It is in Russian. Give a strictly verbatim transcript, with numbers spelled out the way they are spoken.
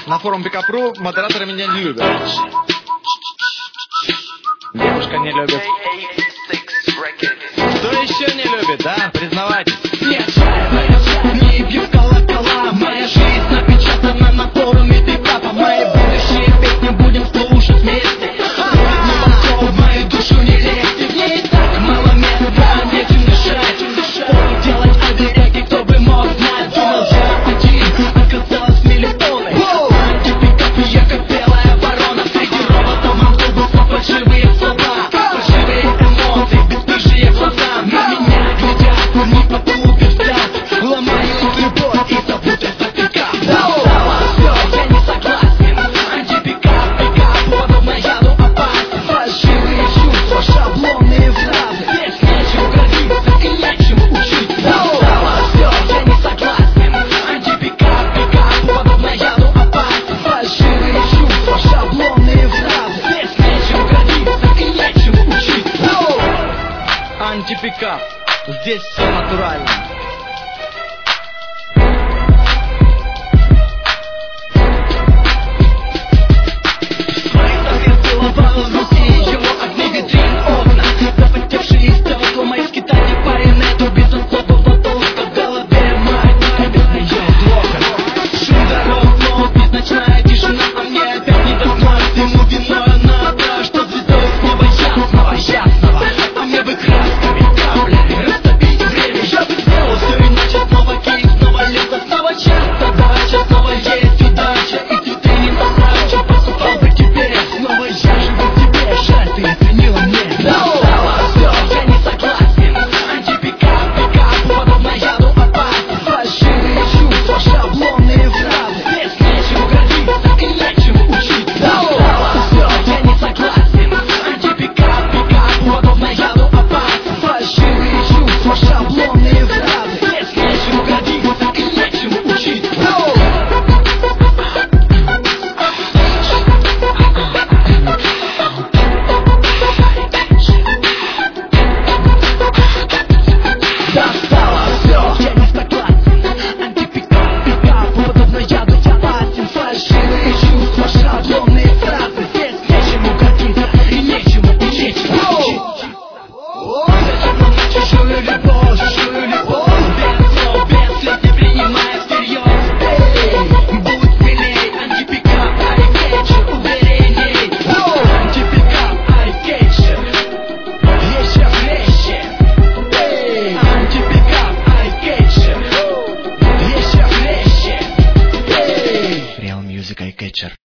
На форум Пикапру модераторы меня не любят. Девушка не любит. Кто еще не любит, да? Признавайтесь. Не отчаиваясь, не бьют колокола. Моя жизнь напечатана на форуме Пикапа. Мои будущие песни будем слушать вместе. Не вотков в мою душу не лезьте. В ней так мало места, нечем дышать. Спору делать альбереки, кто бы мог знать. Думал я один, оказалось миллионы. Антипикап, я как белая ворона. Среди роботов автобусов фальшивые слова, фальшивые эмоции, бесстыжие глаза. На меня глядят, не потупят взгляд. Ломают любовь и забудут за пикап. Достало все, я не согласен. Антипикап, пикап, подобно яду опасен. Фальшивые чувства, шаблонные фразы. Здесь нечем гордиться и нечем учиться. Достало все, я не согласен. Антипикап, пикап, подобно яду опасен. Фальшивые чувства, шаблонные фразы. Здесь нечем гордиться и нечем учиться. Антипикап. Здесь все натурально. Его огни, витрин, окна, запотевшие стекла. Мои скитания по инету, без особого толка. В голове мать, без нее плохо. Шум дорог, но безночная тишина. А мне опять не до сна, всему виною надо. Что звездой снова ясного, ясного. А мне бы красками, каплями растопить время. Я бы сделал все иначе, снова кейс, снова лето, снова часто дача, снова есть удача. И цветы не натрачу, поступал бы теперь. Снова я живу в тебе, жаль, ты изменила мне. Достало все, я не согласен. Антипикап, пикап, подобно яду опасен. Фальшивые чувства, шаблонные фразы. Здесь нечем гордиться и нечем учиться. Достало все, я не согласен. Антипикап, пикап, подобно яду опасен. Фальшивые чувства, шаблонные фразы. Здесь нечем гордиться и нечем учиться. Достало все, я не согласен. Антипикап, пикап, подобно яду опасен. Фальшивые чувства, шаблонные фразы. Здесь нечему гордиться и нечему учиться. Зачем нам на чужую любовь, чужую любовь? Без слов, без слез, не принимая всерьез. Эй, будь смелей, антипикап, айкетчер, уверенней. Антипикап, айкетчер, еще крепче. Эй, антипикап, айкетчер, еще крепче. Эй, Real Music Eye Catcher.